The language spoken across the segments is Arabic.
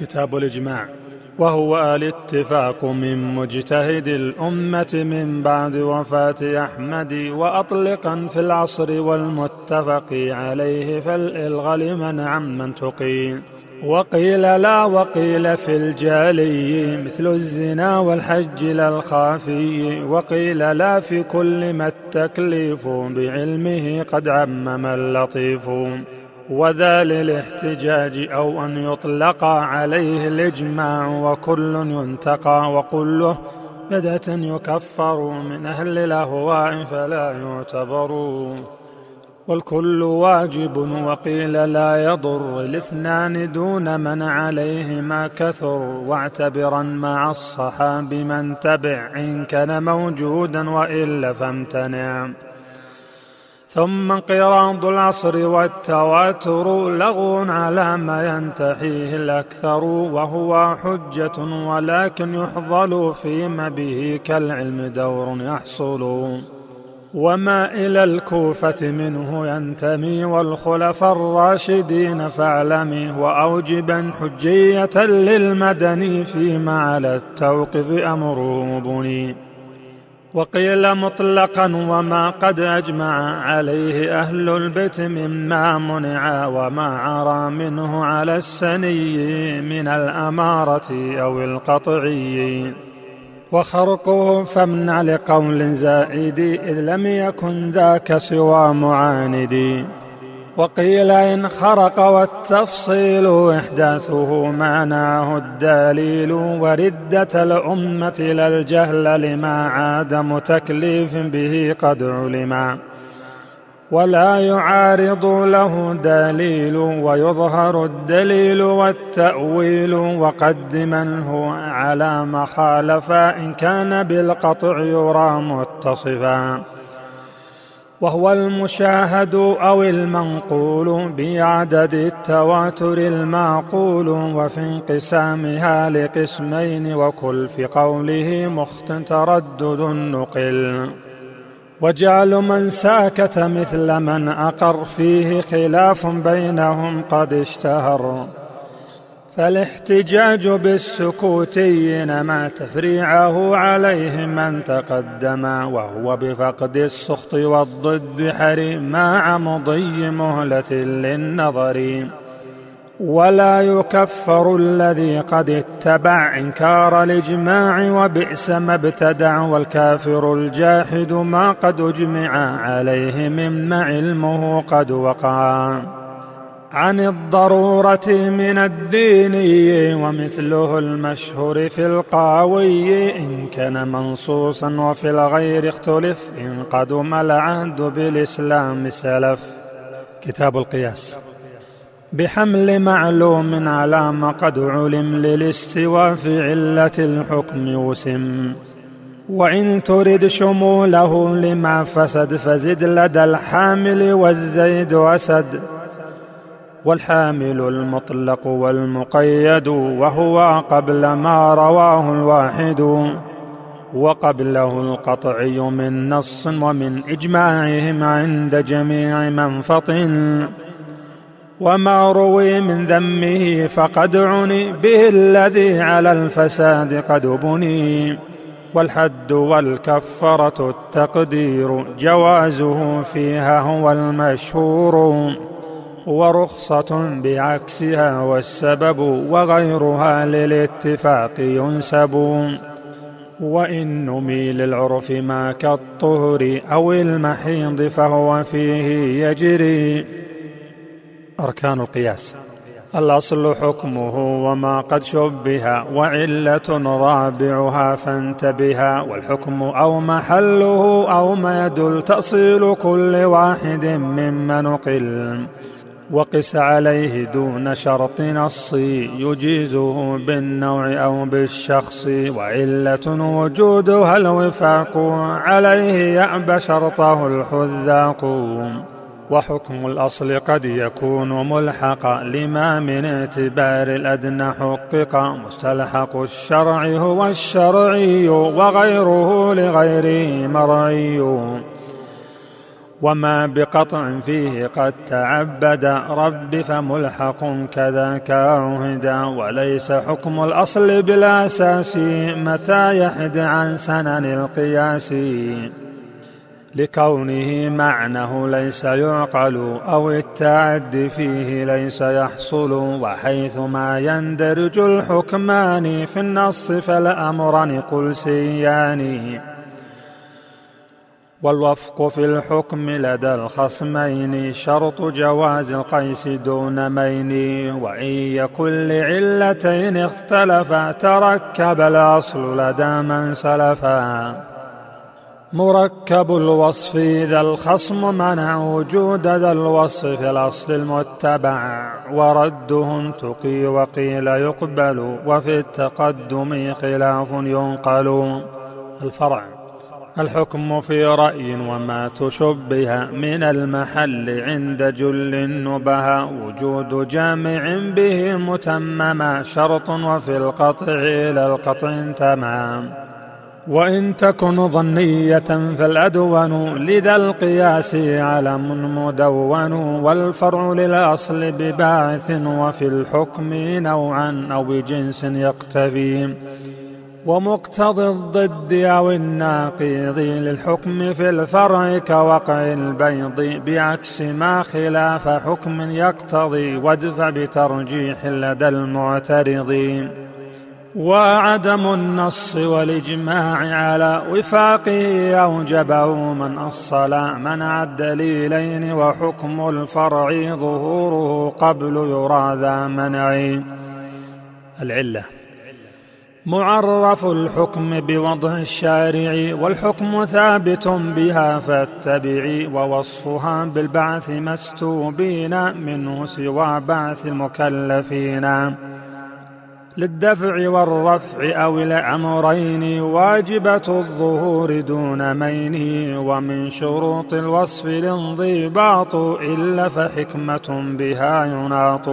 كتاب الإجماع، وهو الاتفاق من مجتهد الأمة من بعد وفاة أحمد، وأطلقا في العصر والمتفق عليه فالإلغى لمن عمن تقي. وقيل لا، وقيل في الجالي مثل الزنا والحج لا الخافي، وقيل لا في كل ما التكليف بعلمه قد عمم اللطيف. وذا للاحتجاج أو أن يطلق عليه الإجماع، وكل ينتقى وكله بدعة يكفر من أهل الأهواء فلا يعتبر. والكل واجب وقيل لا يضر، الاثنان دون من عليهما كثر. واعتبرا مع الصحاب من تبع إن كان موجودا وإلا فامتنع. ثم انقراض العصر والتواتر لغو على ما ينتحيه الأكثر، وهو حجة ولكن يحظل فيما به كالعلم دور يحصل. وما إلى الكوفة منه ينتمي والخلفاء الراشدين فاعلمي، وأوجبا حجية للمدني فيما على التوقف أمره بني. وقيل مطلقا وما قد أجمع عليه أهل البيت مما منع، وما عرى منه على السني من الأمارة أو القطعي. وخرقه فامنع لقول زائد إذ لم يكن ذاك سوى معاند. وقيل إن خرق والتفصيل إحداثه معناه الدليل، وردة الأمة لا الجهل لما عدم تكليف به قد علما. ولا يعارض له دليل ويظهر الدليل والتأويل، وقدمنه على ما خالف إن كان بالقطع يرى متصفا. وهو المشاهد أو المنقول بعدد التواتر المعقول، وفي انقسامها لقسمين وكل في قوله مخت تردد نقل. وجعل من ساكت مثل من أقر فيه خلاف بينهم قد اشتهر. فالاحتجاج بالسكوتين ما تفريعه عليه من تقدم، وهو بفقد السخط والضد حريم مع مضي مهلة للنظر. ولا يكفر الذي قد اتبع إنكار الإجماع وبئس ما ابتدع، والكافر الجاحد ما قد أجمع عليه مما علمه قد وقع. عن الضرورة من الدين ومثله المشهور في القاوي إن كان منصوصا، وفي الغير اختلف إن قدم العهد بالإسلام سلف. كتاب القياس، بحمل معلوم على ما قد علم للاستواء في علة الحكم وسم. وإن ترد شموله لما فسد فزد لدى الحامل والزيد أسد. والحامل المطلق والمقيد وهو قبل ما رواه الواحد، وقبله القطعي من نص ومن إجماعهم عند جميع من فطن. وما روي من ذمه فقد عني به الذي على الفساد قد بني. والحد والكفرة التقدير جوازه فيها هو المشهور، ورخصة بعكسها والسبب وغيرها للاتفاق ينسب. وإن نمي للعرف ما كالطهر أو المحيض فهو فيه يجري. أركان القياس: الأصل حكمه وما قد شبه، وعلة رابعها فانتبها. والحكم أو محله أو ما يدل تأصيل كل واحد مما نقل. وقس عليه دون شرط نص يجيزه بالنوع أو بالشخص، وعلة وجودها الوفاق عليه يأبى شرطه الحذاق. وحكم الأصل قد يكون ملحقا لما من اعتبار الأدنى حقق. مستلحق الشرع هو الشرعي وغيره لغيره مرعي. وما بقطع فيه قد تعبد رب فملحق كذاك عهدا. وليس حكم الأصل بالأساس متى يحد عن سنن القياس، لكونه معنه ليس يعقل أو التعدي فيه ليس يحصل. وحيث ما يندرج الحكمان في النص فالأمران قلسيان، والوفق في الحكم لدى الخصمين شرط جواز القيس دون مين. وإن يكن لعلتين اختلفا تركب الأصل لدى من سلفا. مركب الوصف ذا الخصم منع وجود ذا الوصف في الأصل المتبع، ورده انتقي وقيل يقبل وفي التقدم خلاف ينقل. الفرع الحكم في رأي وما تشبه من المحل عند جل النبه، وجود جامع به متمما شرط وفي القطع إلى القطع تمام. وإن تكن ظنية فالأدون لذا القياس علم مدون، والفرع للأصل بباعث وفي الحكم نوعا أو بجنس يقتفي. ومقتضي الضد أو الناقض للحكم في الفرع كوقع البيض، بعكس ما خلاف حكم يقتضي وادفع بترجيح لدى المعترض. وعدم النص والإجماع على وفاقه أوجبه من أصل منع الدليلين، وحكم الفرع ظهوره قبل يرى ذا منع. العلة معرف الحكم بوضع الشارع، والحكم ثابت بها فاتبعي، ووصفها بالبعث مستوبين منه سوى بعث المكلفين. للدفع والرفع أو الأمرين واجبة الظهور دون مين، ومن شروط الوصف الانضباط إلا فحكمة بها يناط.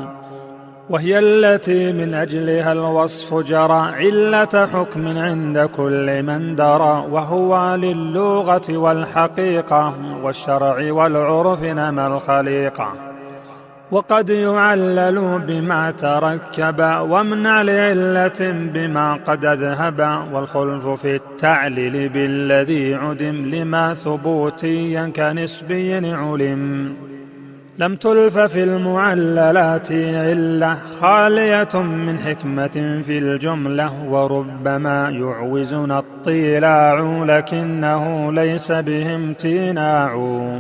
وهي التي من أجلها الوصف جرى علة حكم عند كل من درى، وهو للغة والحقيقة والشرع والعرف نما الخليقة. وقد يعلل بما تركب وامنع لعلة بما قد أذهب، والخلف في التعليل بالذي عدم لما ثبوتيا كنسبي علم. لم تلف في المعللات علة خالية من حكمة في الجملة، وربما يعوزنا الطلاع لكنه ليس به امتناع.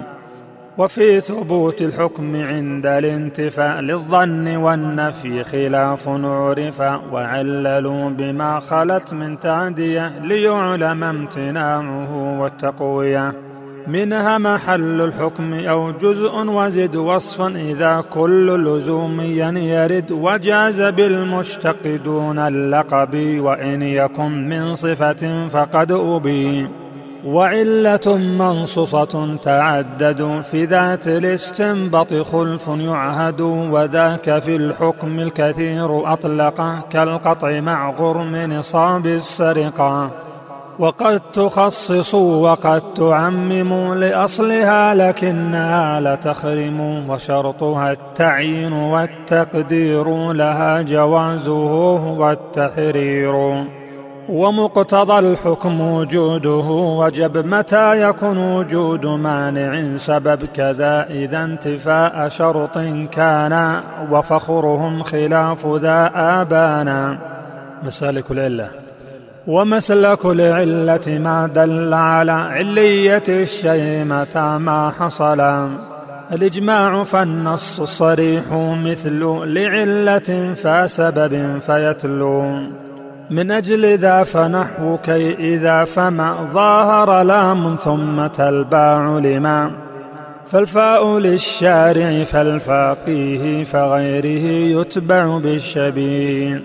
وفي ثبوت الحكم عند الانتفاء للظن والنفي خلاف عرف، وعللوا بما خلت من تعدية ليعلم امتناعه والتقوية. منها محل الحكم أو جزء وزد وصفا إذا كل لزوميا يرد، وجاز بالمشتق دون اللقب وإن يكن من صفة فقد أبي. وعلة منصوصة تعدد في ذات الاستنباط خلف يعهد، وذاك في الحكم الكثير أطلق كالقطع مع غرم نصاب السرقة. وقد تخصص وقد تعمم لأصلها لكنها لا تخرم، وشرطها التعيين والتقدير لها جوازه والتحرير. ومقتضى الحكم وجوده وجب متى يكون وجود مانع سبب، كذا إذا انتفاء شرط كان وفخرهم خلاف ذا آبانا. مسالك العلة ومسلك العلة ما دل على علية الشيء متى ما حصل. الإجماع فالنص الصريح مثل لعلة فسبب فيتلو. من أجل ذا فنحو كي إذا فما ظاهر لام ثم تلباع لما، فالفاء للشارع فالفاقيه فغيره يتبع بالشبيه.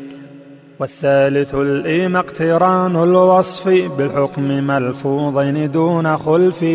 والثالث الإيم اقتران الوصف بالحكم ملفوظين دون خلف،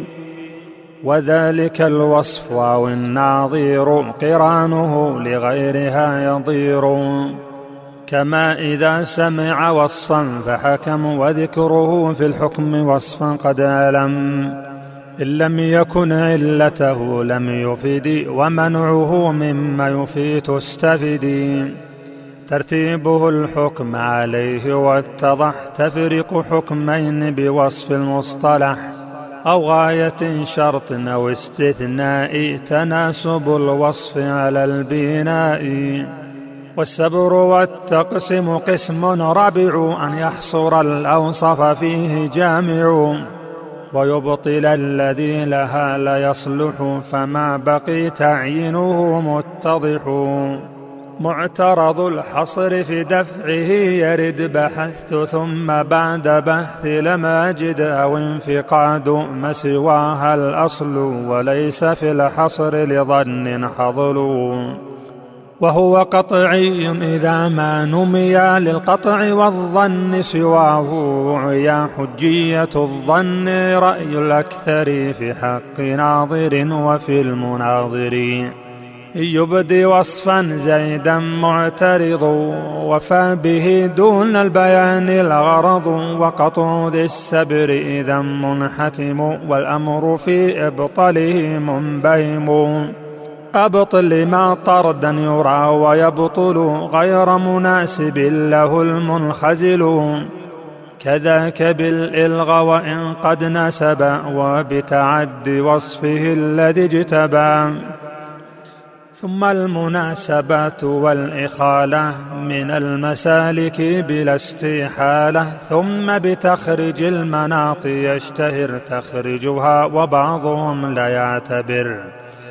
وذلك الوصف أو الناظير قرانه لغيرها يضير. كما إذا سمع وصفا فحكم وذكره في الحكم وصفا قد ألم، إن لم يكن علته لم يفد، ومنعه مما يفيت استفدي. ترتيبه الحكم عليه واتضح، تفرق حكمين بوصف المصطلح، أو غاية شرط أو استثناء، تناسب الوصف على البناء. والسبر والتقسم قسم رابع، أن يحصر الأوصف فيه جامع، ويبطل الذي لها لا يصلح، فما بقي تعيينه متضح. معترض الحصر في دفعه يرد، بحثت ثم بعد بحث لم أجد، أو انفقاد ما سواها الأصل، وليس في الحصر لظن حظل. وهو قطعي إذا ما نمي للقطع والظن سواه عيا، حجية الظن رأي الأكثر في حق ناظر وفي المناظر. يبدي وصفا زيدا معترض، وفى به دون البيان الغرض، وقطع ذي السبر إذا منحتم، والأمر في إبطاله منبهم. أبطل ما طردا يرى ويبطل، غير مناسب له المنخزل، كذاك بالإلغى وإن قد نسب، وبتعدي وصفه الذي اجتبى. ثم المناسبات والإخالة من المسالك بلا استحالة، ثم بتخرج المناط يشتهر تخرجها، وبعضهم لا يعتبر.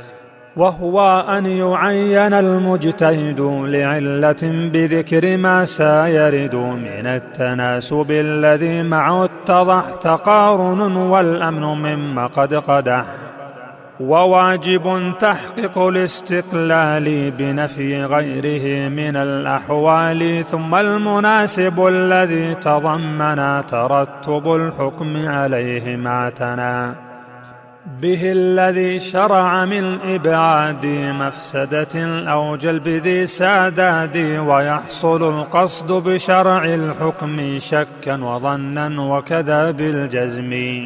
وهو أن يعين المجتهد لعلة بذكر ما سيرد، من التناسب الذي معه اتضح تقارن، والأمن مما قد قدح. وواجب تحقيق الاستقلال بنفي غيره من الأحوال، ثم المناسب الذي تضمن ترتب الحكم عليه ما اعتنى به، الذي شرع من إبعاد مفسدة أو جلب ذي ساداد، ويحصل القصد بشرع الحكم شكا وظنا، وكذا بالجزم.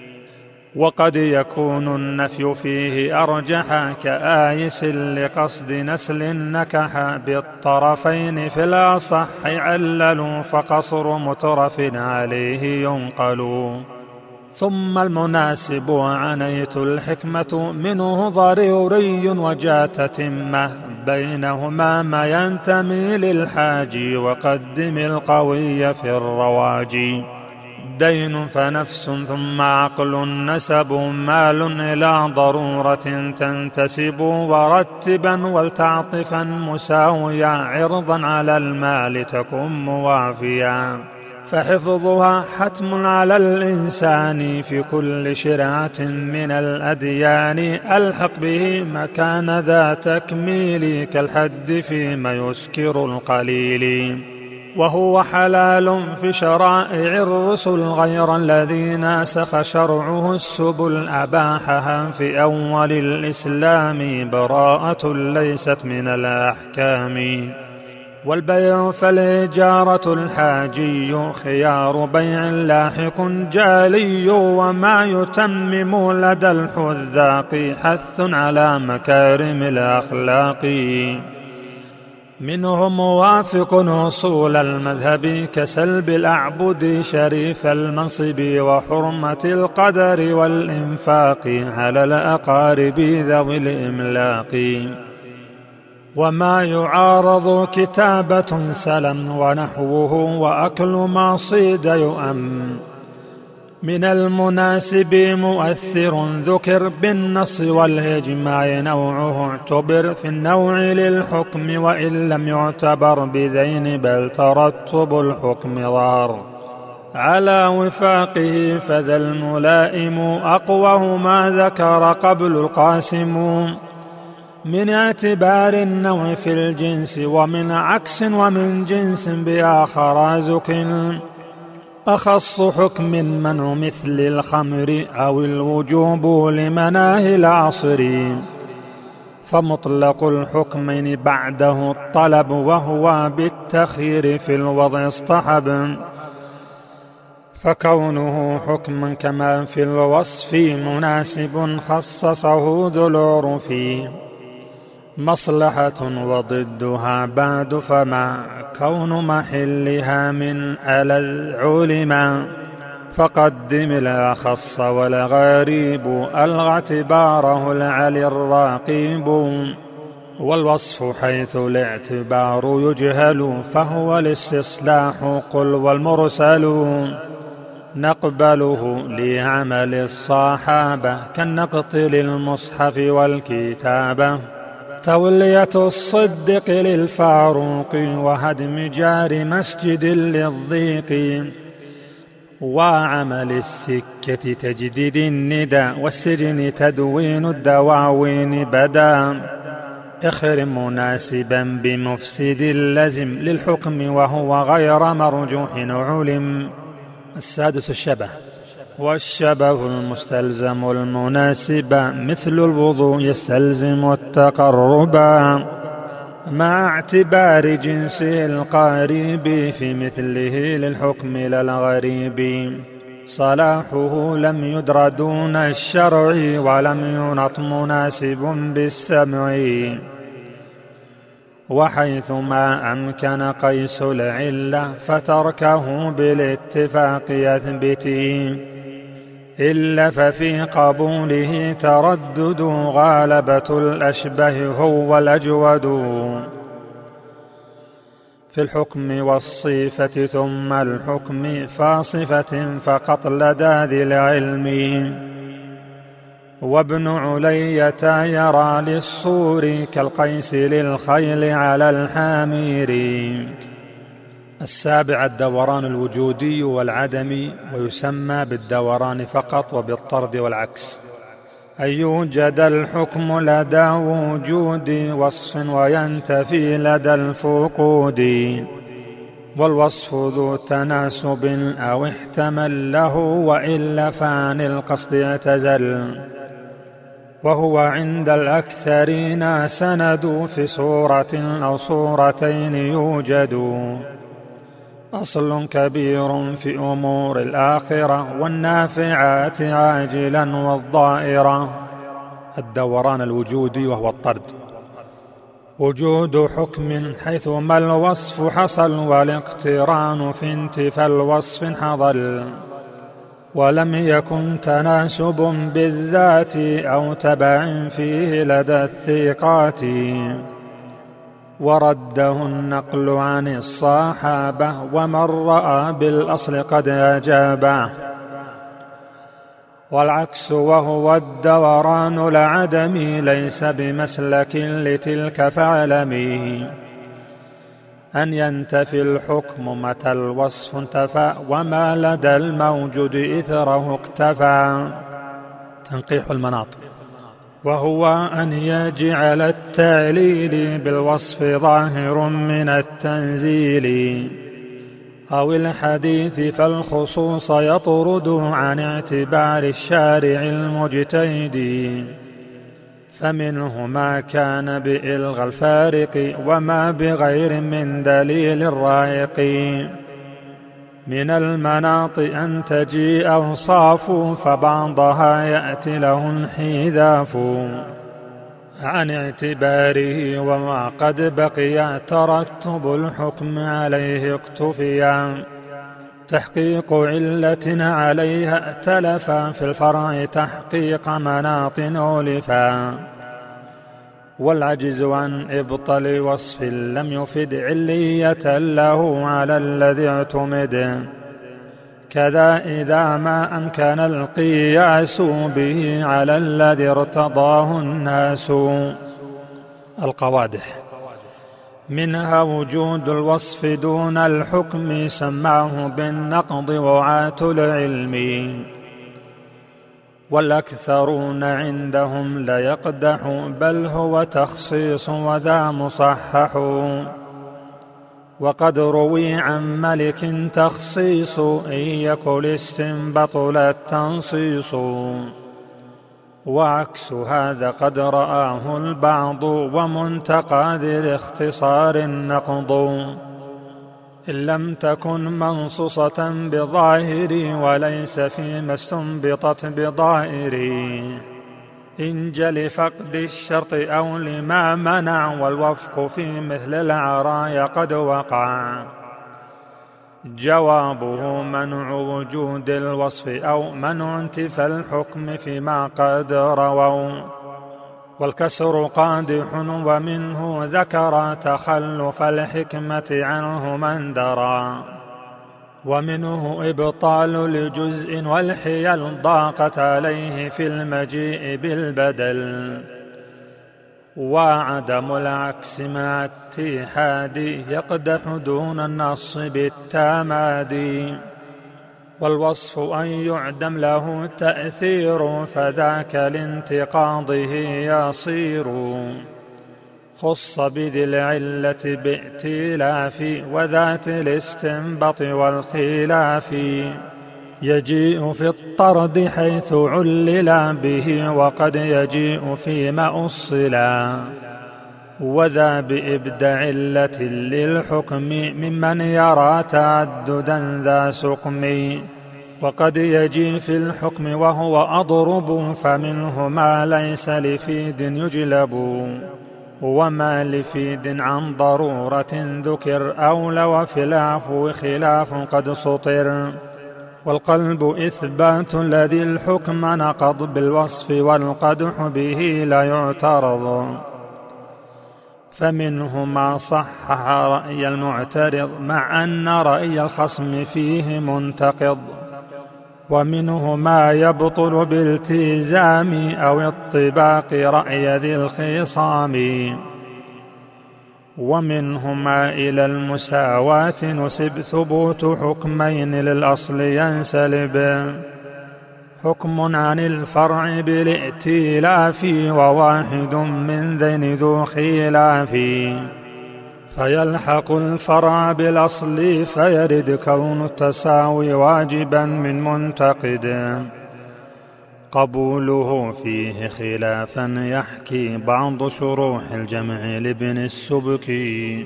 وقد يكون النفي فيه أرجح، كآيس لقصد نسل نكح، بالطرفين في الأصح عللوا، فقصر مترف عليه ينقل. ثم المناسب عنيت الحكمة منه ضروري، وجات تمة بينهما ما ينتمي للحاج، وقدم القوي في الرواج. دين فنفس ثم عقل نسب، مال إلى ضرورة تنتسب، ورتبا ولتعطفا مساويا، عرضا على المال تكن موافيا. فحفظها حتم على الإنسان في كل شرعة من الأديان، ألحق به مكان ذا تكميل، كالحد فيما يسكر القليل. وهو حلال في شرائع الرسل، غير الذي ناسخ شرعه السبل، أباحها في أول الإسلام، براءة ليست من الأحكام. والبيع فالإجارة الحاجي، خيار بيع لاحق جالي، وما يتمم لدى الحذاق، حث على مكارم الأخلاق. منه موافق أصول المذهب، كسلب الأعبد شريف المنصب، وحرمة القدر والإنفاق على الأقارب ذوي الإملاق. وما يعارض كتابة سلم ونحوه، وأكل ما صيد يؤم. من المناسب مؤثر ذكر بالنص والإجماع، نوعه اعتبر في النوع للحكم، وإن لم يعتبر بذين، بل ترتب الحكم ظهر على وفاقه، فذا الملائم أقوه ما ذكر قبل القاسم، من اعتبار النوع في الجنس، ومن عكس ومن جنس بآخر زك. أخص حكم منع مثل الخمر، أو الوجوب لمناهي العصر، فمطلق الحكمين بعده الطلب، وهو بالتخيير في الوضع اصطحب. فكونه حكما كما في الوصف مناسب خصصه ذو العرف مصلحة وضدها بعد فما كون محلها من ألذ علما فقدم الأخص والغريب ألغى اعتباره العلي الراقب والوصف حيث الاعتبار يجهل فهو الاستصلاح قل والمرسل نقبله لعمل الصحابة كالنقط للمصحف والكتابة تولية الصدق للفاروق وهدم جار مسجد للضيق وعمل السكة تجديد الندى والسجن تدوين الدواوين بدا اخرم مناسبا بمفسد اللزم للحكم وهو غير مرجوح علم. السادس الشبه والشبه المستلزم المناسب مثل الوضوء يستلزم التقرب مع اعتبار جنسه القريب في مثله للحكم لا الغريب صلاحه لم يدر دون الشرع ولم ينط مناسب بالسمع وحيثما أمكن قيس العلة فتركه بالاتفاق يثبت إلا ففي قبوله تردد غالبة الأشبه هو الأجود في الحكم والصفة ثم الحكم فاصفة فقط لدى ذي العلم وابن علية يرى للصور كالقيس للخيل على الحامير. السابع الدوران الوجودي والعدمي ويسمى بالدوران فقط وبالطرد والعكس أن يوجد الحكم لدى وجود وصف وينتفي لدى الفقود والوصف ذو تناسب أو احتمل له وإلا فعن القصد اعتزل وهو عند الأكثرين سند في صورة أو صورتين يوجد أصل كبير في أمور الآخرة والنافعات عاجلا والضائرة. الدوران الوجودي وهو الطرد وجود حكم حيثما الوصف حصل والاقتران في انتفى الوصف حضل ولم يكن تناسب بالذات أو تبع فيه لدى الثقات ورده النقل عن الصحابة ومن رأى بالأصل قد أجابه. والعكس وهو الدوران العدمي ليس بمسلك لتلك فاعلمي أن ينتفي الحكم متى الوصف انتفى وما لدى الموجود إثره اكتفى. تنقيح المناط وهو أن يجعل التعليل بالوصف ظاهر من التنزيل أو الحديث فالخصوص يطرد عن اعتبار الشارع المجتهد فمنه ما كان بإلغى الفارق وما بغير من دليل الرائق من المناط أن تجيء أوصاف فبعضها يأتي له انحذاف عن اعتباره وما قد بقي ترتب الحكم عليه اكتفيا تحقيق علة عليها ائتلفا في الفرع تحقيق مناط أولفا والعجز عن إبطال وصف لم يفد علية له على الذي اعتمد كذا إذا ما أمكن القياس به على الذي ارتضاه الناس. القوادح منها وجود الوصف دون الحكم سماه بالنقض وعاة العلم والأكثرون عندهم لا يقدح بل هو تخصيص وذا مصحح وقد روي عن ملك تخصيص إن يكن الاستنباط لا التنصيص وعكس هذا قد رآه البعض ومنتقى ذي الاختصار النقض إن لم تكن منصوصة بظاهري وليس فيما استنبطت بضائري، إن جل فقد الشرط أو لما منع، والوفق في مثل العرايا قد وقع. جوابه منع وجود الوصف أو منع انتفى الحكم فيما قد رووا، والكسر قادح ومنه ذكر تخلف الحكمة عنه من درى، ومنه إبطال لجزء والحيل ضاقت عليه في المجيء بالبدل، وعدم العكس مع اتحاد يقدح دون النص بالتمادي، والوصف أن يعدم له تأثير فذاك لانتقاضه يصير، خص بذي العلة بائتلاف وذات الاستنباط والخلاف، يجيء في الطرد حيث علل به وقد يجيء فيما أصلا، وذا بإبداع علة للحكم ممن يرى تعددا ذا سقم، وقد يجي في الحكم وهو أضرب فمنه ما ليس لفيد يجلب، وما لفيد عن ضرورة ذكر أولى وفي العفو خلاف قد سطر، والقلب إثبات الذي الحكم نقض بالوصف والقدح به لا يعترض، فمنه ما صحح رأي المعترض مع أن رأي الخصم فيه منتقض، ومنه ما يبطل بالتزام أو اطباق رأي ذي الخصام، ومنه ما إلى المساواة نسب ثبوت حكمين للأصل ينسلب، حكم عن الفرع بالائتلاف وواحد من ذين ذو خلاف، فيلحق الفرع بالأصل فيرد كون التساوي واجبا من منتقد، قبوله فيه خلافا يحكي بعض شروح الجمع لابن السبكي،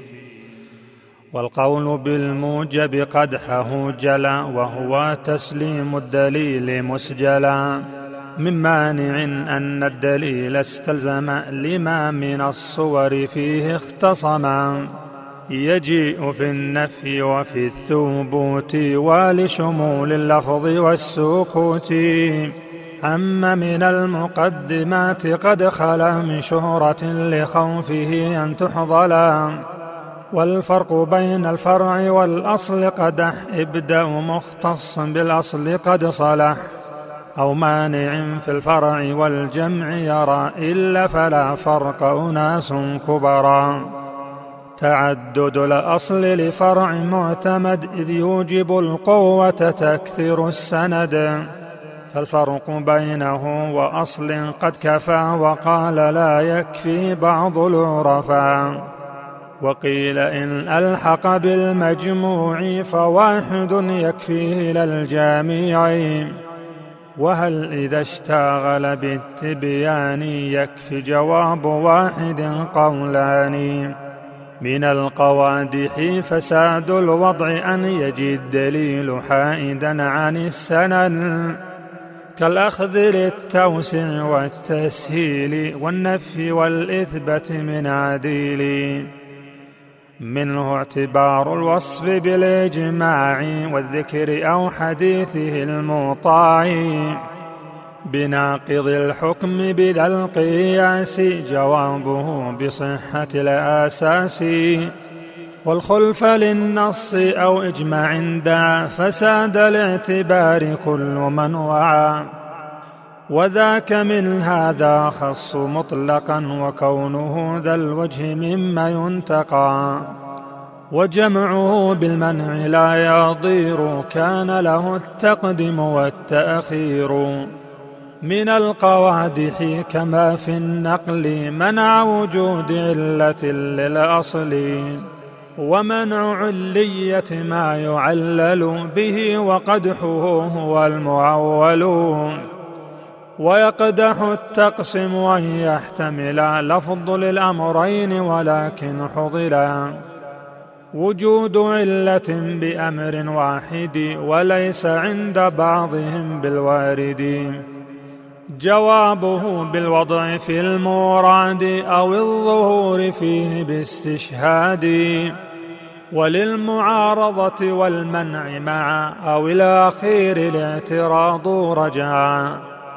والقول بالموجب قدحه جلا وهو تسليم الدليل مسجلا، من مانع أن الدليل استلزم لما من الصور فيه اختصما، يجيء في النفي وفي الثبوت ولشمول اللفظ والسكوت، أما من المقدمات قد خلا من شهرة لخوفه أن تحضلا، والفرق بين الفرع والأصل قدح ابدأ مختص بالأصل قد صلح، أو مانع في الفرع والجمع يرى إلا فلا فرق أناس كبرا، تعدد الأصل لفرع معتمد إذ يوجب القوة تكثر السند، فالفرق بينه وأصل قد كفى وقال لا يكفي بعض العرفاء، وقيل إن ألحق بالمجموع فواحد يكفيه للجامع، وهل إذا اشتغل بالتبيان يكفي جواب واحد قولان، من القوادح فساد الوضع أن يجي الدليل حائدا عن السنن، كالأخذ للتوسع والتسهيل والنفي والإثبات من عديل، منه اعتبار الوصف بالإجماع والذكر أو حديثه المطاع، بناقض الحكم بذا القياس جوابه بصحة الأساس، والخلف للنص أو إجماع دعا فساد الاعتبار كل من وعى، وذاك من هذا خص مطلقا وكونه ذا الوجه مما ينتقى، وجمعه بالمنع لا يضير كان له التقديم والتأخير، من القوادح كما في النقل منع وجود علة للأصل، ومنع علية ما يعلل به وقدحه هو المعول، ويقدح التقسيم أن يحتمل لفظ للأمرين ولكن حضلا، وجود علة بأمر واحد وليس عند بعضهم بالوارد، جوابه بالوضع في المراد أو الظهور فيه باستشهاد، وللمعارضة والمنع معا أو الأخير الاعتراض رجعا،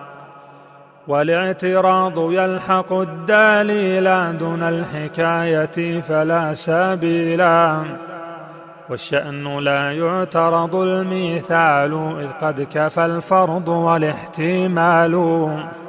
والاعتراض يلحق الدليل دون الحكاية فلا سبيلا، والشأن لا يعترض المثال إذ قد كفى الفرض والاحتمال.